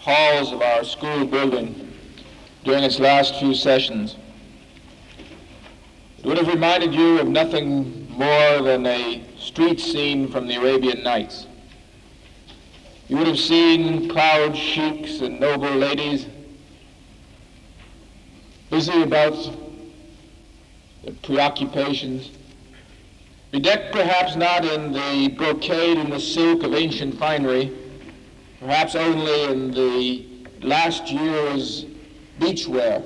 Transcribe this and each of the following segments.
halls of our school building during its last few sessions, it would have reminded you of nothing more than a street scene from the Arabian Nights. You would have seen proud sheiks and noble ladies busy about their preoccupations, bedecked perhaps not in the brocade and the silk of ancient finery, perhaps only in the last year's beachwear,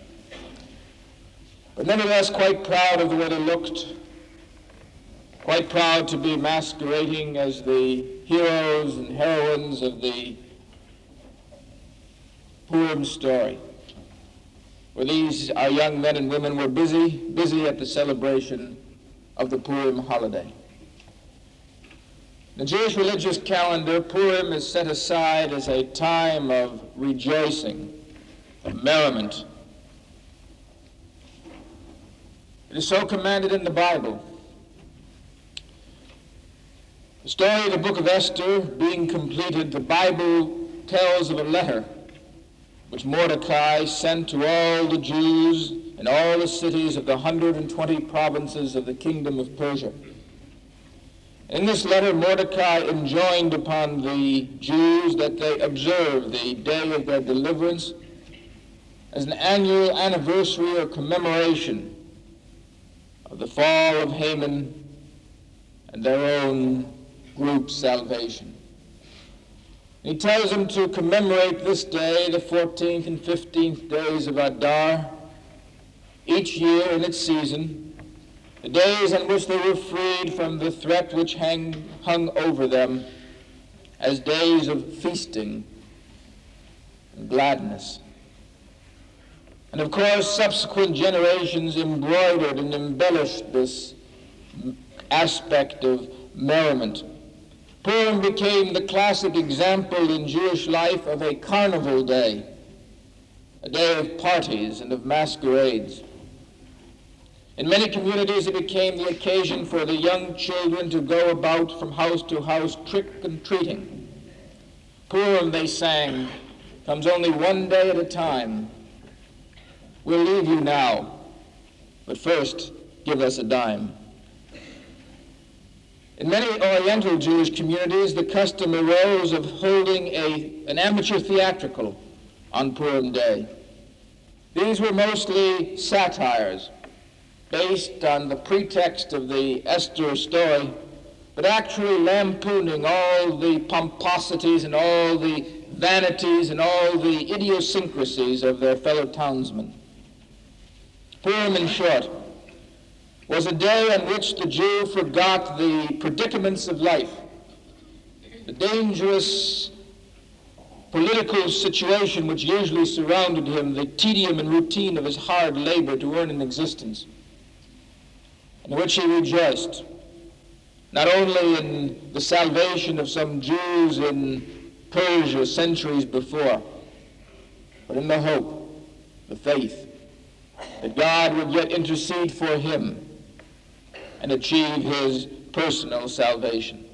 but nevertheless quite proud of the way they looked, quite proud to be masquerading as the heroes and heroines of the Purim story, where these our young men and women were busy at the celebration of the Purim holiday. In the Jewish religious calendar, Purim is set aside as a time of rejoicing, of merriment. It is so commanded in the Bible. The story of the book of Esther being completed, the Bible tells of a letter which Mordecai sent to all the Jews in all the cities of the 120 provinces of the kingdom of Persia. In this letter, Mordecai enjoined upon the Jews that they observe the day of their deliverance as an annual anniversary or commemoration of the fall of Haman and their own group's salvation. He tells them to commemorate this day, the 14th and 15th days of Adar, each year in its season, the days on which they were freed from the threat which hung over them as days of feasting and gladness. And of course, subsequent generations embroidered and embellished this aspect of merriment. Purim became the classic example in Jewish life of a carnival day, a day of parties and of masquerades. In many communities, it became the occasion for the young children to go about from house to house trick-and-treating. Purim, they sang, comes only one day at a time. We'll leave you now, but first give us a dime. In many Oriental Jewish communities, the custom arose of holding an amateur theatrical on Purim Day. These were mostly satires, based on the pretext of the Esther story, but actually lampooning all the pomposities and all the vanities and all the idiosyncrasies of their fellow townsmen. Purim, in short, was a day on which the Jew forgot the predicaments of life, the dangerous political situation which usually surrounded him, the tedium and routine of his hard labor to earn an existence, in which he rejoiced, not only in the salvation of some Jews in Persia centuries before, but in the hope, the faith, that God would yet intercede for him and achieve his personal salvation.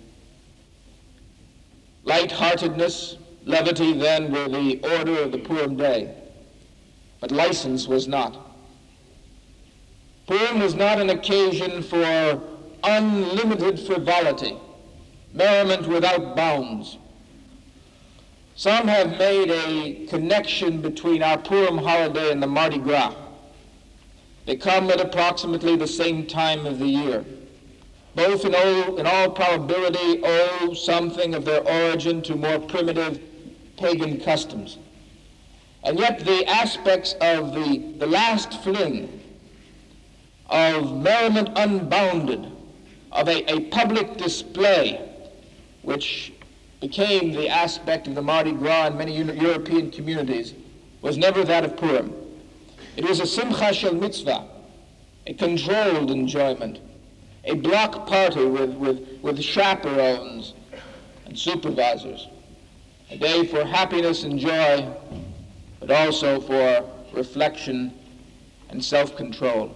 Lightheartedness, levity then were the order of the Purim day, but license was not. Purim was not an occasion for unlimited frivolity, merriment without bounds. Some have made a connection between our Purim holiday and the Mardi Gras. They come at approximately the same time of the year. Both in all probability owe something of their origin to more primitive pagan customs. And yet the aspects of the last fling, of merriment unbounded, of a public display, which became the aspect of the Mardi Gras in many European communities, was never that of Purim. It was a simcha shel mitzvah, a controlled enjoyment, a block party with chaperones and supervisors, a day for happiness and joy, but also for reflection and self-control.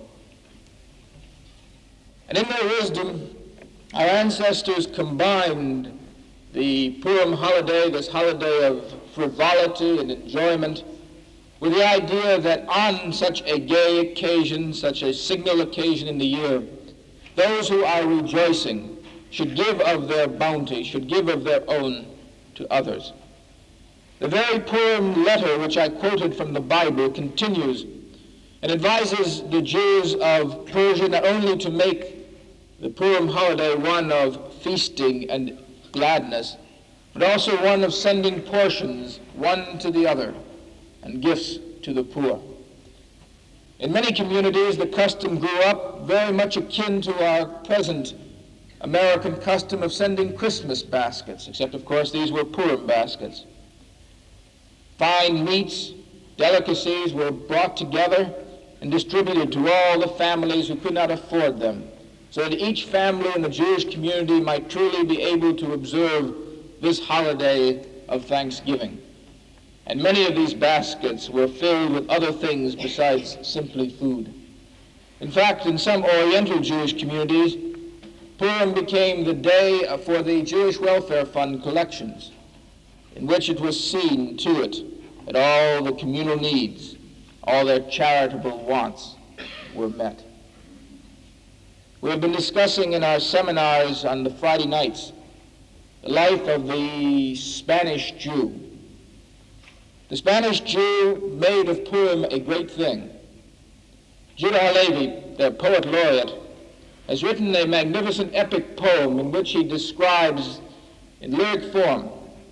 And in their wisdom, our ancestors combined the Purim holiday, this holiday of frivolity and enjoyment, with the idea that on such a gay occasion, such a signal occasion in the year, those who are rejoicing should give of their bounty, should give of their own to others. The very Purim letter which I quoted from the Bible continues and advises the Jews of Persia not only to make the Purim holiday one of feasting and gladness, but also one of sending portions one to the other and gifts to the poor. In many communities, the custom grew up very much akin to our present American custom of sending Christmas baskets, except, of course, these were Purim baskets. Fine meats, delicacies were brought together and distributed to all the families who could not afford them, so that each family in the Jewish community might truly be able to observe this holiday of Thanksgiving. And many of these baskets were filled with other things besides simply food. In fact, in some Oriental Jewish communities, Purim became the day for the Jewish Welfare Fund collections, in which it was seen to it that all the communal needs, all their charitable wants were met. We have been discussing in our seminars on the Friday nights the life of the Spanish Jew. The Spanish Jew made of Purim a great thing. Judah Halevi, their poet laureate, has written a magnificent epic poem in which he describes in lyric form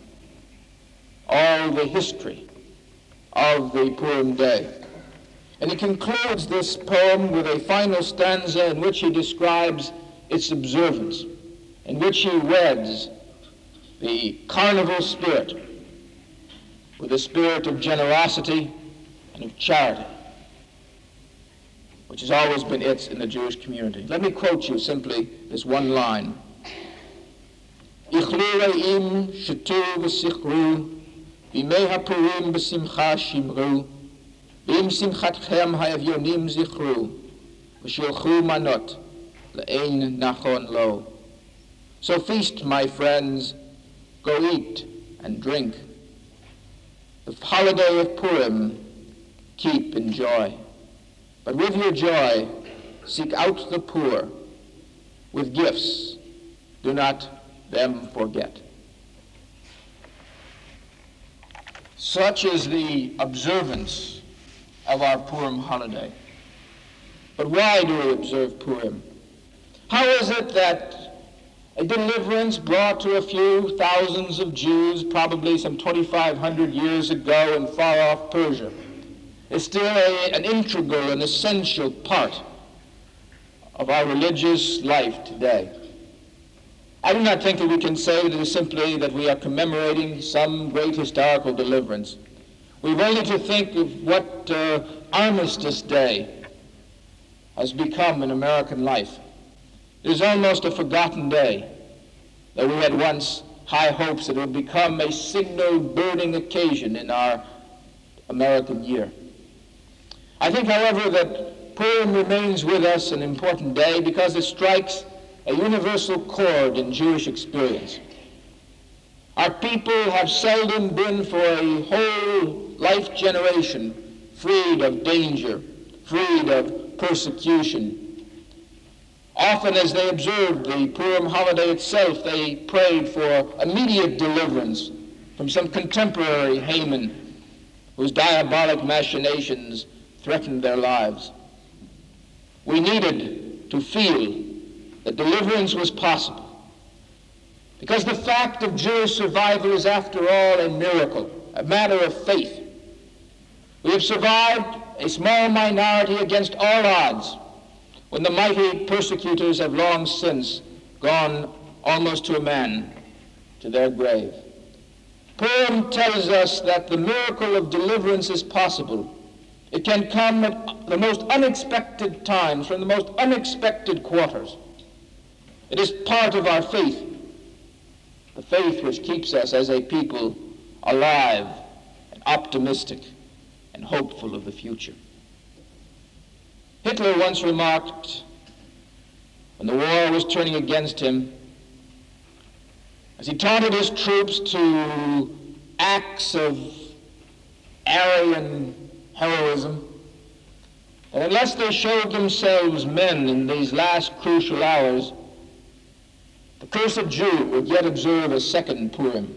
all the history of the Purim day. And he concludes this poem with a final stanza in which he describes its observance, in which he weds the carnival spirit with the spirit of generosity and of charity, which has always been its in the Jewish community. Let me quote you simply this one line. Ichlu re'im shetu v'sichru b'mei ha'purim b'simcha shimru v'im simchatchem ha'evyonim zichru v'shilchu manot le'ein nachon lo. So feast, my friends, go eat and drink. The holiday of Purim keep in joy. But with your joy, seek out the poor. With gifts, do not them forget. Such is the observance of our Purim holiday. But why do we observe Purim? How is it that a deliverance brought to a few thousands of Jews, probably some 2,500 years ago in far-off Persia, is still an integral and essential part of our religious life today? I do not think that we can say that it is simply that we are commemorating some great historical deliverance. We've only to think of what Armistice Day has become in American life. It is almost a forgotten day, though we had once high hopes that it would become a signal burning occasion in our American year. I think, however, that Purim remains with us an important day because it strikes a universal chord in Jewish experience. Our people have seldom been for a whole life generation freed of danger, freed of persecution. Often as they observed the Purim holiday itself, they prayed for immediate deliverance from some contemporary Haman whose diabolic machinations threatened their lives. We needed to feel that deliverance was possible, because the fact of Jewish survival is, after all, a miracle, a matter of faith. We have survived, a small minority against all odds, when the mighty persecutors have long since gone almost to a man to their grave. Purim tells us that the miracle of deliverance is possible. It can come at the most unexpected times, from the most unexpected quarters. It is part of our faith, the faith which keeps us as a people alive and optimistic and hopeful of the future. Hitler once remarked, when the war was turning against him, as he taunted his troops to acts of Aryan heroism, and unless they showed themselves men in these last crucial hours, the cursed Jew would yet observe a second Purim.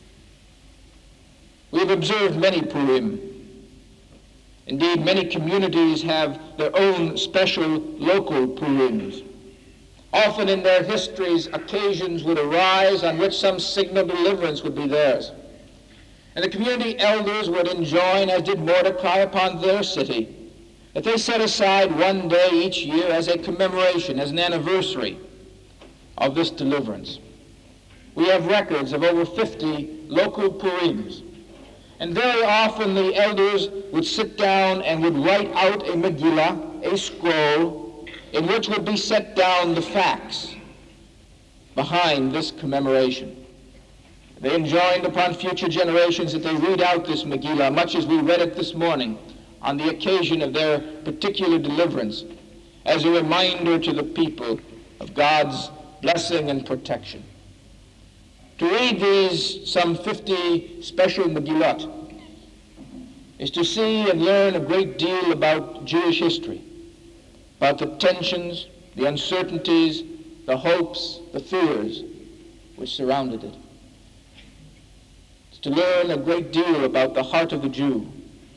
We have observed many Purim. Indeed, many communities have their own special local Purims. Often in their histories, occasions would arise on which some signal deliverance would be theirs. And the community elders would enjoin, as did Mordecai upon their city, that they set aside one day each year as a commemoration, as an anniversary of this deliverance. We have records of over 50 local Purims. And very often the elders would sit down and would write out a Megillah, a scroll, in which would be set down the facts behind this commemoration. They enjoined upon future generations that they read out this Megillah, much as we read it this morning, on the occasion of their particular deliverance, as a reminder to the people of God's blessing and protection. To read these some 50 special Megillot is to see and learn a great deal about Jewish history, about the tensions, the uncertainties, the hopes, the fears which surrounded it. It's to learn a great deal about the heart of the Jew.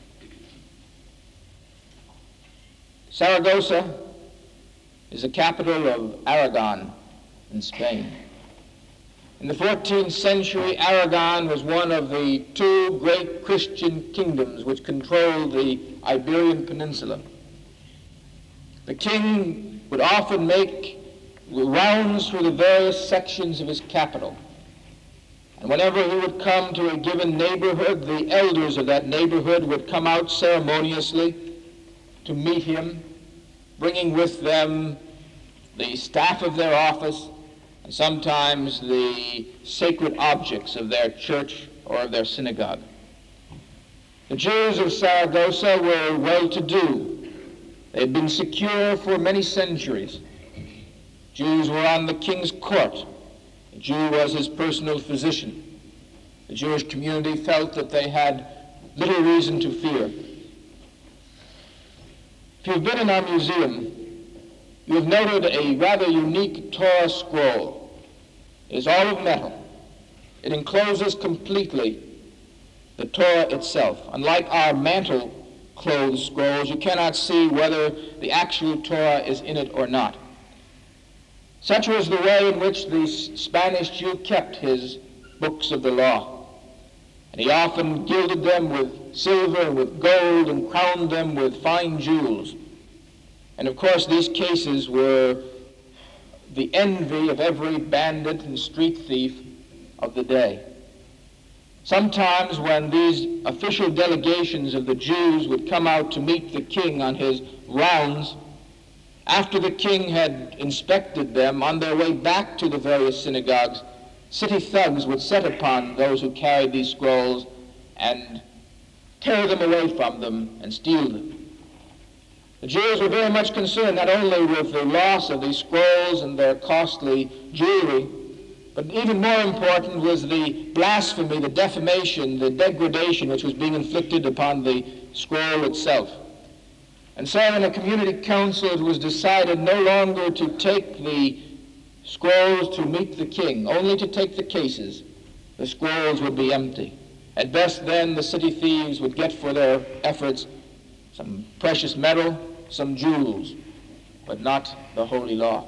Saragossa is the capital of Aragon in Spain. In the 14th century, Aragon was one of the two great Christian kingdoms which controlled the Iberian Peninsula. The king would often make rounds through the various sections of his capital. And whenever he would come to a given neighborhood, the elders of that neighborhood would come out ceremoniously to meet him, bringing with them the staff of their office and sometimes the sacred objects of their church or of their synagogue. The Jews of Saragossa were well-to-do. They had been secure for many centuries. Jews were on the king's court. The Jew was his personal physician. The Jewish community felt that they had little reason to fear. If you've been in our museum, you have noted a rather unique Torah scroll. It is all of metal. It encloses completely the Torah itself. Unlike our mantle-clothed scrolls, you cannot see whether the actual Torah is in it or not. Such was the way in which the Spanish Jew kept his books of the law. And he often gilded them with silver and with gold and crowned them with fine jewels. And of course, these cases were the envy of every bandit and street thief of the day. Sometimes when these official delegations of the Jews would come out to meet the king on his rounds, after the king had inspected them, on their way back to the various synagogues, city thugs would set upon those who carried these scrolls and tear them away from them and steal them. The Jews were very much concerned not only with the loss of these scrolls and their costly jewelry, but even more important was the blasphemy, the defamation, the degradation which was being inflicted upon the scroll itself. And so in a community council it was decided no longer to take the scrolls to meet the king, only to take the cases. The scrolls would be empty. At best then the city thieves would get for their efforts some precious metal, some jewels, but not the holy law.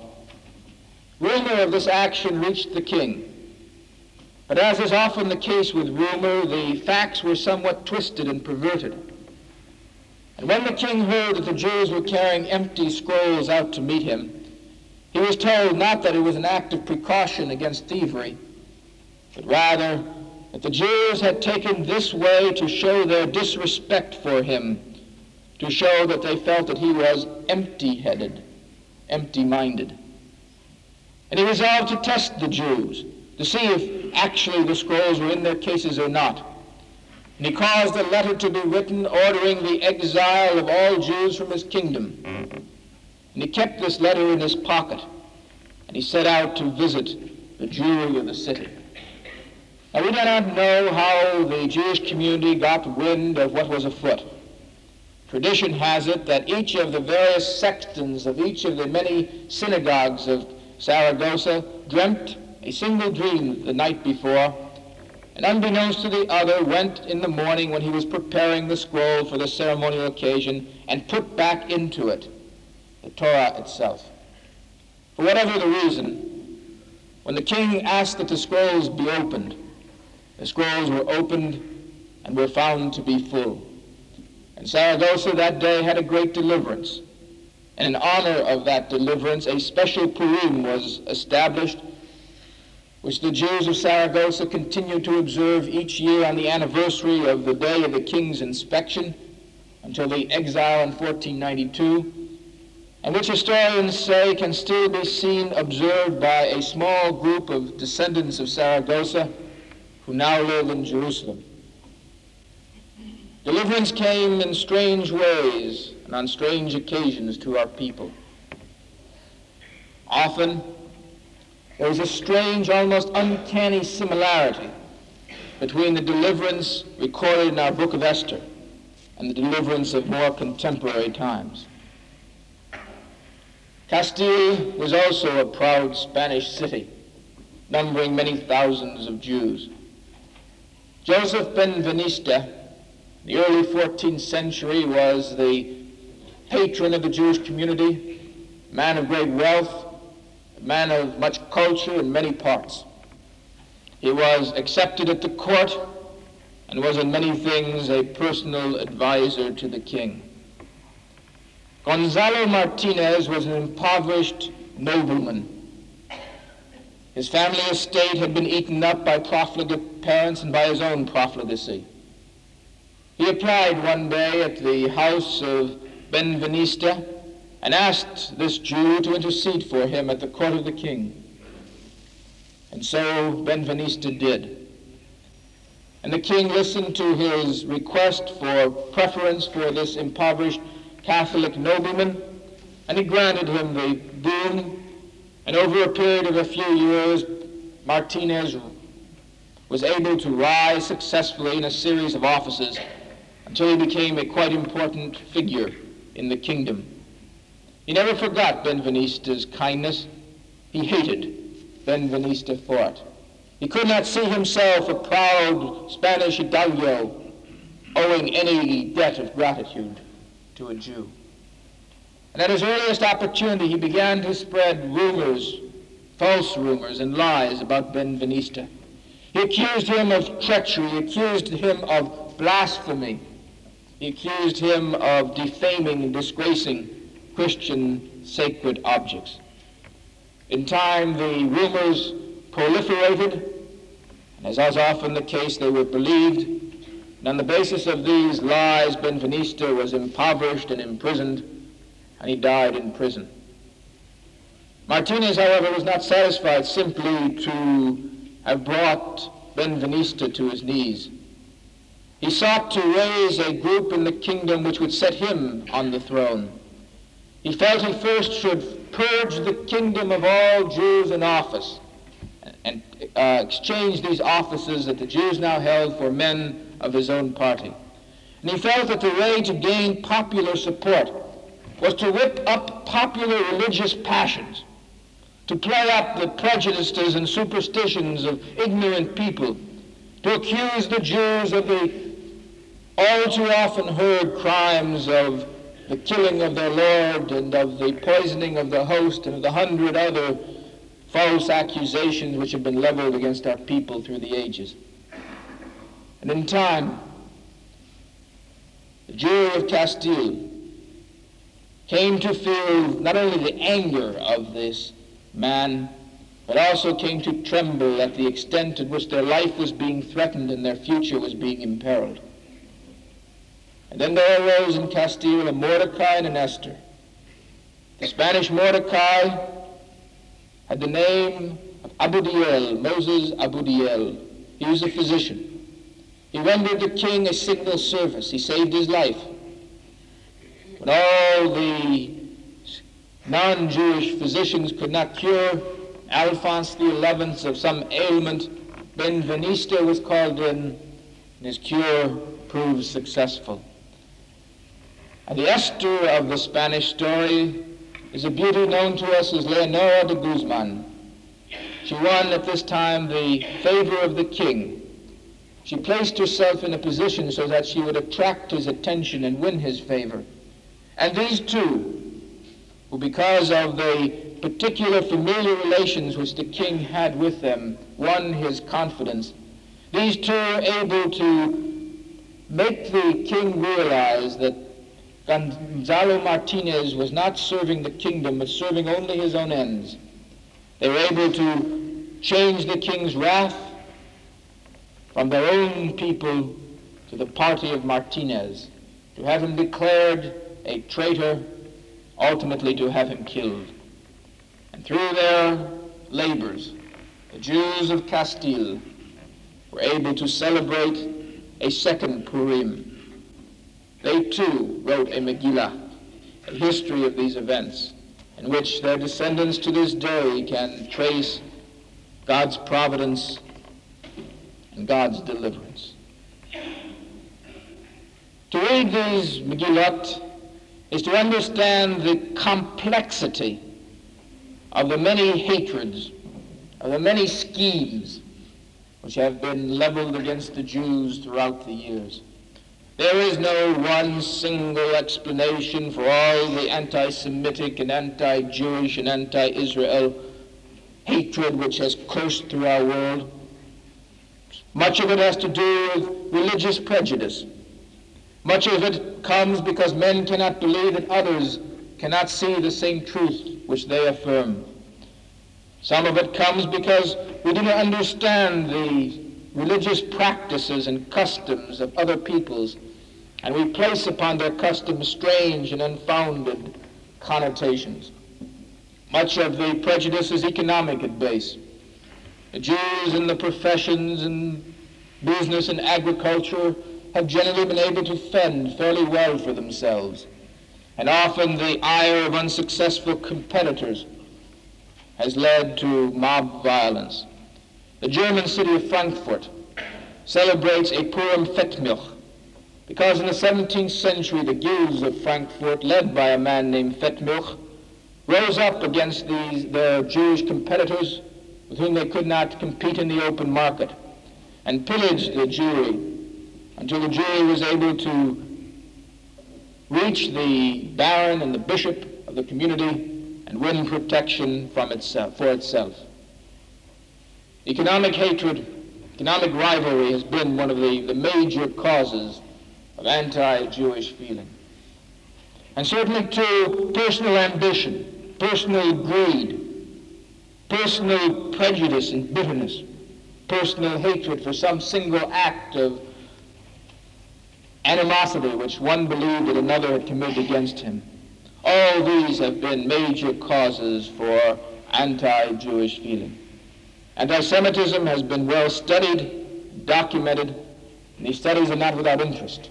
Rumor of this action reached the king. But as is often the case with rumor, the facts were somewhat twisted and perverted. And when the king heard that the Jews were carrying empty scrolls out to meet him, he was told not that it was an act of precaution against thievery, but rather that the Jews had taken this way to show their disrespect for him, to show that they felt that he was empty-headed, empty-minded. And he resolved to test the Jews, to see if actually the scrolls were in their cases or not. And he caused a letter to be written ordering the exile of all Jews from his kingdom. And he kept this letter in his pocket, and he set out to visit the Jewry of the city. Now, we do not know how the Jewish community got wind of what was afoot. Tradition has it that each of the various sextons of each of the many synagogues of Saragossa dreamt a single dream the night before, and unbeknownst to the other went in the morning when he was preparing the scroll for the ceremonial occasion and put back into it the Torah itself. For whatever the reason, when the king asked that the scrolls be opened, the scrolls were opened and were found to be full. And Saragossa that day had a great deliverance. And in honor of that deliverance, a special Purim was established, which the Jews of Saragossa continue to observe each year on the anniversary of the day of the king's inspection until the exile in 1492, and which historians say can still be seen observed by a small group of descendants of Saragossa who now live in Jerusalem. Deliverance came in strange ways and on strange occasions to our people. Often, there is a strange, almost uncanny similarity between the deliverance recorded in our book of Esther and the deliverance of more contemporary times. Castile was also a proud Spanish city, numbering many thousands of Jews. Joseph Benveniste, in the early 14th century, was the patron of the Jewish community, a man of great wealth, a man of much culture in many parts. He was accepted at the court and was in many things a personal advisor to the king. Gonzalo Martinez was an impoverished nobleman. His family estate had been eaten up by profligate parents and by his own profligacy. He applied one day at the house of Benveniste and asked this Jew to intercede for him at the court of the king. And so Benveniste did. And the king listened to his request for preference for this impoverished Catholic nobleman, and he granted him the boon, and over a period of a few years, Martinez was able to rise successfully in a series of offices until he became a quite important figure in the kingdom. He never forgot Benveniste's kindness. He hated Benveniste for it. He could not see himself a proud Spanish hidalgo owing any debt of gratitude to a Jew. And at his earliest opportunity, he began to spread rumors, false rumors and lies about Benveniste. He accused him of treachery. He accused him of blasphemy. He accused him of defaming and disgracing Christian sacred objects. In time, the rumors proliferated, and as is often the case, they were believed. And on the basis of these lies, Benveniste was impoverished and imprisoned, and he died in prison. Martinez, however, was not satisfied simply to have brought Benveniste to his knees. He sought to raise a group in the kingdom which would set him on the throne. He felt he first should purge the kingdom of all Jews in office and exchange these offices that the Jews now held for men of his own party. And he felt that the way to gain popular support was to whip up popular religious passions, to play up the prejudices and superstitions of ignorant people, to accuse the Jews of the all too often heard crimes of the killing of their Lord and of the poisoning of the host and of the 100 other false accusations which have been leveled against our people through the ages. And in time, the Jew of Castile came to feel not only the anger of this man, but also came to tremble at the extent at which their life was being threatened and their future was being imperiled. And then there arose in Castile a Mordecai and an Esther. The Spanish Mordecai had the name of Abudiel, Moses Abudiel. He was a physician. He rendered the king a signal service. He saved his life. When all the non-Jewish physicians could not cure Alphonse XI of some ailment, Benveniste was called in, and his cure proved successful. And the Esther of the Spanish story is a beauty known to us as Leonora de Guzman. She won at this time the favor of the king. She placed herself in a position so that she would attract his attention and win his favor. And these two, who because of the particular familiar relations which the king had with them, won his confidence, these two were able to make the king realize that Gonzalo Martinez was not serving the kingdom, but serving only his own ends. They were able to change the king's wrath from their own people to the party of Martinez, to have him declared a traitor, ultimately to have him killed. And through their labors, the Jews of Castile were able to celebrate a second Purim. They too wrote a Megillah, a history of these events, in which their descendants to this day can trace God's providence and God's deliverance. To read these Megillot is to understand the complexity of the many hatreds, of the many schemes which have been leveled against the Jews throughout the years. There is no one single explanation for all the anti-Semitic and anti-Jewish and anti-Israel hatred which has coursed through our world. Much of it has to do with religious prejudice. Much of it comes because men cannot believe that others cannot see the same truth which they affirm. Some of it comes because we do not understand the religious practices and customs of other peoples, and we place upon their customs strange and unfounded connotations. Much of the prejudice is economic at base. The Jews in the professions and business and agriculture have generally been able to fend fairly well for themselves, and often the ire of unsuccessful competitors has led to mob violence. The German city of Frankfurt celebrates a Purim Fettmilch because in the 17th century the guilds of Frankfurt, led by a man named Fettmilch, rose up against their Jewish competitors with whom they could not compete in the open market, and pillaged the Jewry until the Jewry was able to reach the baron and the bishop of the community and win protection for itself. Economic hatred, economic rivalry has been one of the major causes of anti-Jewish feeling. And certainly too, personal ambition, personal greed, personal prejudice and bitterness, personal hatred for some single act of animosity which one believed that another had committed against him. All these have been major causes for anti-Jewish feeling. Anti-Semitism has been well studied, documented, and these studies are not without interest.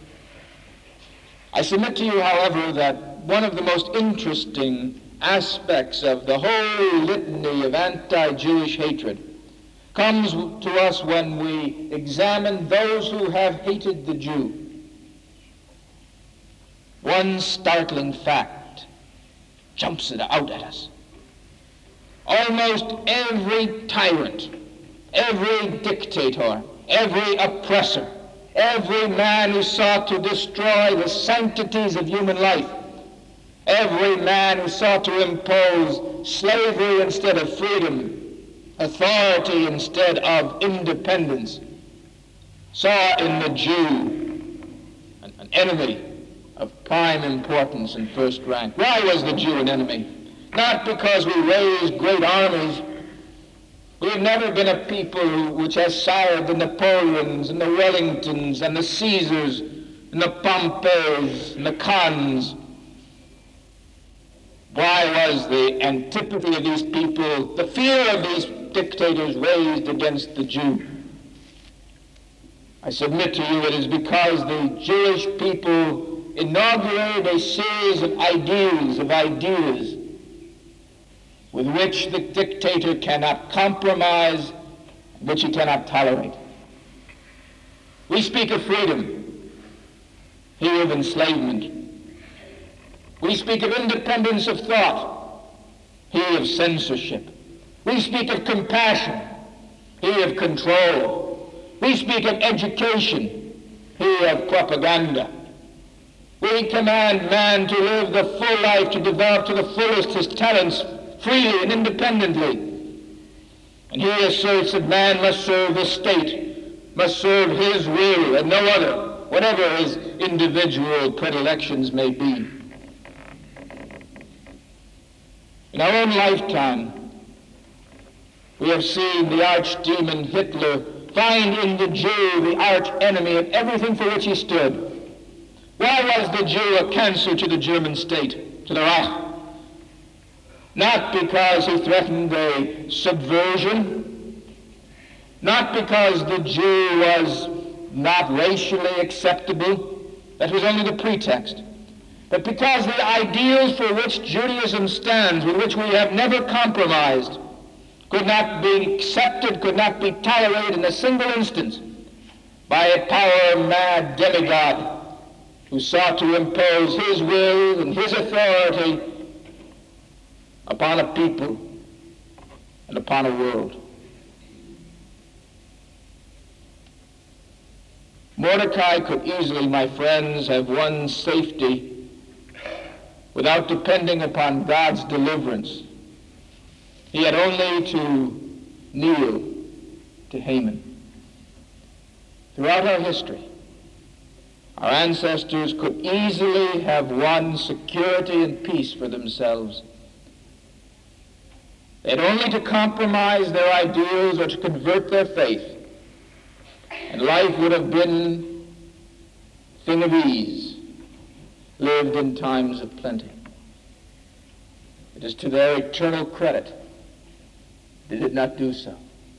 I submit to you, however, that one of the most interesting aspects of the whole litany of anti-Jewish hatred comes to us when we examine those who have hated the Jew. One startling fact jumps out at us. Almost every tyrant, every dictator, every oppressor, every man who sought to destroy the sanctities of human life, every man who sought to impose slavery instead of freedom, authority instead of independence, saw in the Jew an enemy of prime importance and first rank. Why was the Jew an enemy? Not because we raised great armies. We have never been a people which has sired the Napoleons and the Wellingtons and the Caesars and the Pompeys and the Khans. Why was the antipathy of these people, the fear of these dictators raised against the Jew? I submit to you it is because the Jewish people inaugurated a series of ideas with which the dictator cannot compromise which he cannot tolerate. We speak of freedom, he of enslavement. We speak of independence of thought, he of censorship. We speak of compassion, he of control. We speak of education, he of propaganda. We command man to live the full life, to develop to the fullest his talents freely and independently. And he asserts that man must serve the state, must serve his will and no other, whatever his individual predilections may be. In our own lifetime, we have seen the archdemon Hitler find in the Jew the arch enemy of everything for which he stood. Why was the Jew a cancer to the German state, to the Reich? Not because he threatened a subversion, not because the Jew was not racially acceptable, that was only the pretext, but because the ideals for which Judaism stands, with which we have never compromised, could not be accepted, could not be tolerated in a single instance by a power-mad demigod who sought to impose his will and his authority upon a people and upon a world. Mordecai could easily, my friends, have won safety without depending upon God's deliverance. He had only to kneel to Haman. Throughout our history, our ancestors could easily have won security and peace for themselves. They had only to compromise their ideals or to convert their faith, and life would have been a thing of ease, lived in times of plenty. It is to their eternal credit they did not do so.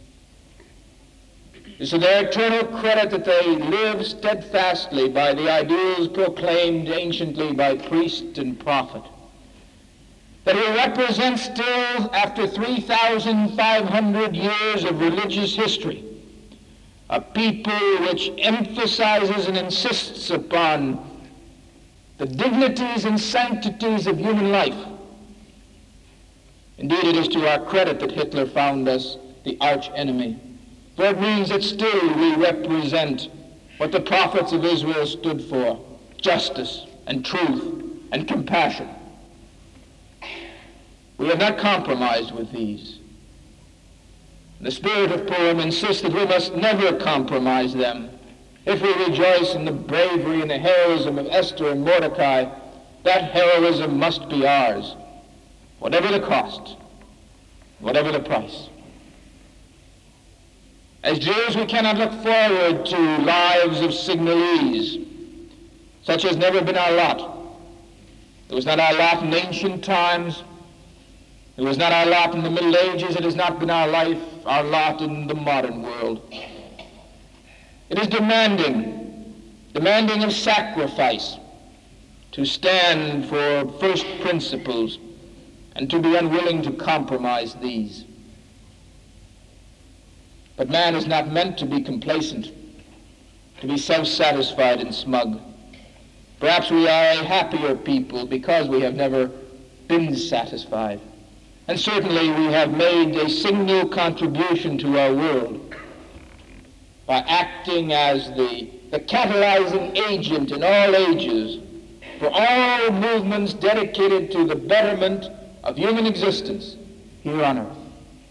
It is to their eternal credit that they live steadfastly by the ideals proclaimed anciently by priest and prophet. That we represent still, after 3,500 years of religious history, a people which emphasizes and insists upon the dignities and sanctities of human life. Indeed, it is to our credit that Hitler found us the arch enemy. For it means that still we represent what the prophets of Israel stood for: justice and truth and compassion. We have not compromised with these. The spirit of Purim insists that we must never compromise them. If we rejoice in the bravery and the heroism of Esther and Mordecai, that heroism must be ours, whatever the cost, whatever the price. As Jews, we cannot look forward to lives of signalese. Such has never been our lot. It was not our lot in ancient times. It was not our lot in the Middle Ages. It has not been our lot in the modern world. It is demanding of sacrifice, to stand for first principles and to be unwilling to compromise these. But man is not meant to be complacent, to be self-satisfied and smug. Perhaps we are a happier people because we have never been satisfied. And certainly we have made a signal contribution to our world by acting as the catalyzing agent in all ages for all movements dedicated to the betterment of human existence here on earth.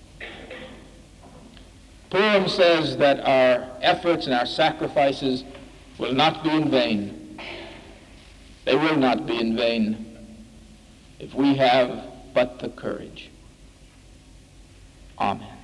Purim says that our efforts and our sacrifices will not be in vain. They will not be in vain if we have but the courage. Amen.